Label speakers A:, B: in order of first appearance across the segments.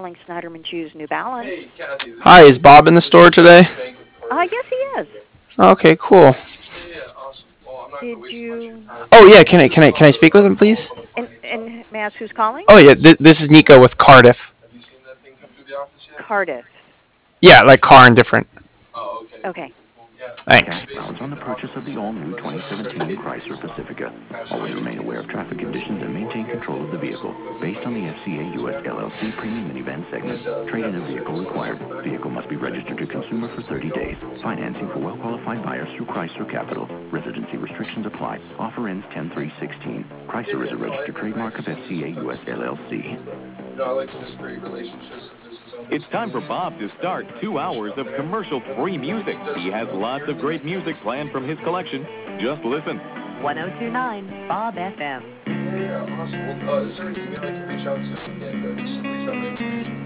A: calling Snyderman Shoes New Balance.
B: Hi, is Bob in the store today?
A: Yes, he is.
B: Okay, cool.
A: Did you?
B: Oh yeah, can I speak with him, please?
A: And may I ask who's calling?
B: Oh yeah, this is Nico with Cardiff.
A: Cardiff.
B: Yeah, like car and different.
A: Okay.
B: Thanks.
C: Pounds on the purchase of the all-new 2017 Chrysler Pacifica. Always remain aware of traffic conditions and maintain control of the vehicle. Based on the FCA US LLC premium minivan segment, trade-in a vehicle required. Vehicle must be registered to consumer for 30 days. Financing for well-qualified buyers through Chrysler Capital. Residency restrictions apply. Offer ends 10/3/16. Chrysler is a registered trademark of FCA US LLC.
D: I like to just create relationships.
E: It's time for Bob to start 2 hours of commercial-free music. He has lots of great music planned from his collection. Just listen.
F: 1029 Bob FM.
D: Yeah, awesome. Well, is there an email I can reach out to and just reach out my information?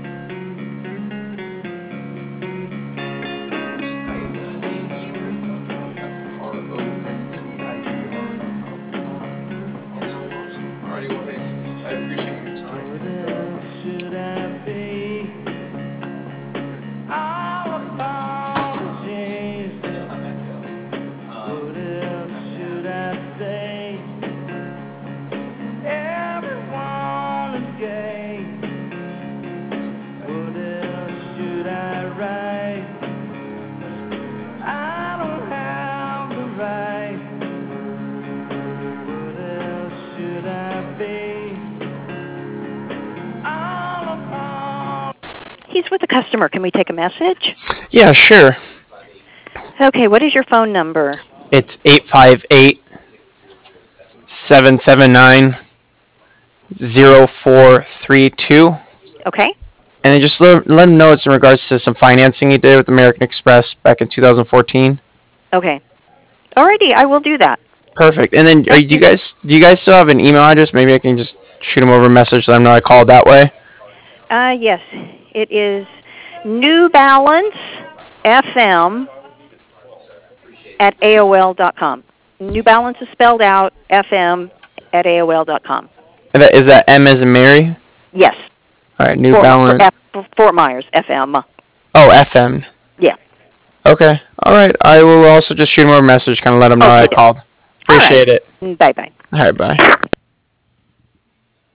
D: Alrighty, well, hey, I appreciate your time.
A: He's with a customer. Can we take a message?
B: Yeah, sure.
A: Okay, what is your phone number?
B: It's 858-779-0432.
A: Okay.
B: And then just let him know it's in regards to some financing he did with American Express back in 2014.
A: Okay. Alrighty, I will do that.
B: Perfect. And then do you guys still have an email address? Maybe I can just shoot him over a message, let him know I called that way.
A: Yes. It is New Balance FM at AOL.com. New Balance is spelled out, FM at AOL.com.
B: Is that M as in Mary?
A: Yes.
B: All right, New Balance.
A: Fort Myers, FM.
B: Oh, FM.
A: Yeah.
B: Okay. All right. I will also just shoot him over a message, kind of let him know I called. Appreciate it.
A: Bye-bye.
B: All right, bye.